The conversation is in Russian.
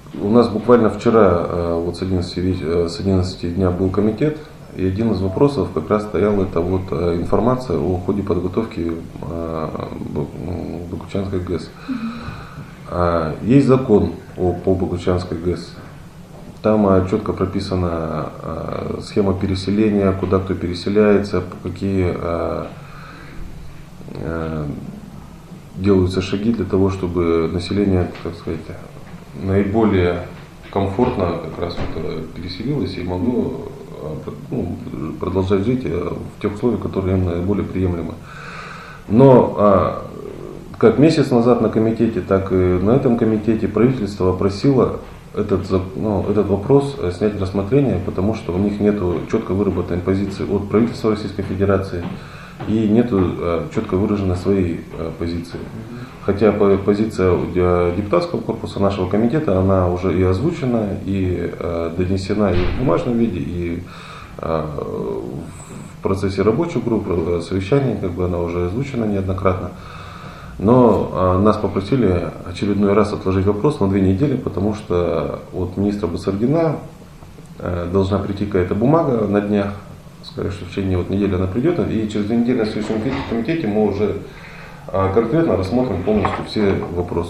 У нас буквально вчера вот с 11 дня был комитет, и один из вопросов как раз стоял это вот информация о ходе подготовки Богучанской ГЭС. Есть закон по Богучанской ГЭС. Там четко прописана схема переселения, куда кто переселяется, какие делаются шаги для того, чтобы население, так сказать, наиболее комфортно как раз вот переселилось и могло продолжать жить в тех условиях, которые им наиболее приемлемы. Но как месяц назад на комитете, так и на этом комитете правительство просило этот вопрос снять рассмотрение, потому что у них нет четко выработанной позиции от правительства Российской Федерации и нет четко выраженной своей позиции. Хотя позиция депутатского корпуса нашего комитета, она уже и озвучена, и донесена и в бумажном виде, и в процессе рабочих групп, совещаний, как бы она уже озвучена неоднократно. Но нас попросили очередной раз отложить вопрос на 2 недели, потому что от министра Басаргина должна прийти какая-то бумага на днях, сказать, что в течение недели она придет, и через 2 недели на следующем комитете мы уже конкретно рассмотрим полностью все вопросы.